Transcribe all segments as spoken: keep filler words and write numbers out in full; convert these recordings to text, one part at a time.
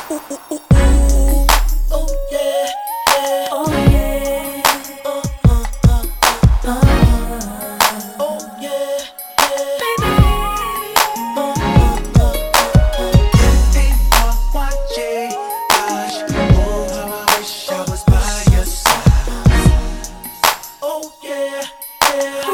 ooh, ooh, ooh, ooh. Oh yeah, yeah. Oh yeah. Uh, uh, uh, uh, uh. Oh yeah, yeah. Baby. Uh, uh, uh, uh. Hey, Y J, gosh, oh how I wish I was by your side. Oh yeah, yeah.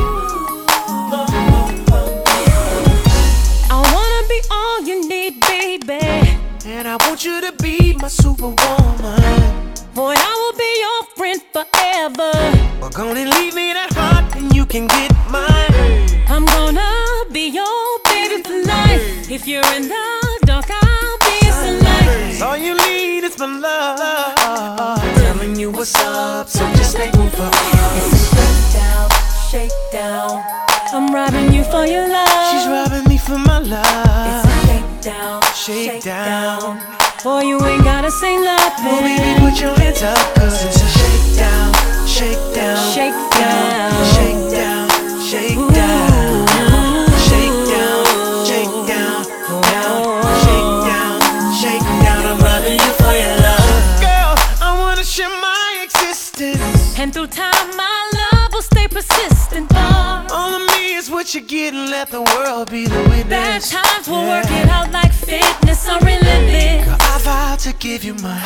I wanna be all you need, baby. And I want you to be my superwoman. Boy, I will be your friend forever. Well, gonna leave me that heart and you can get mine. I'm gonna be your baby for life. If you're in the dark, I'll be the light. All you need is my love. Telling you what's up, so just make room for us. Shake down, shake down. I'm robbing you for your love. She's robbing me for my love. It's a shake down, Shake down. Boy, you ain't gotta say nothing. Oh baby, put your hands up, cause it's a shake down, shake down, Shake down. shake down, shake down, shake down, shake down, down, shake down, shake down. I'm loving you for your love, girl. I wanna share my existence, And through time, my love will stay persistent. Boy, all of me is what you get, and let the world be the witness. bad times will work it out like fitness. I'm relentless. I vow to give you my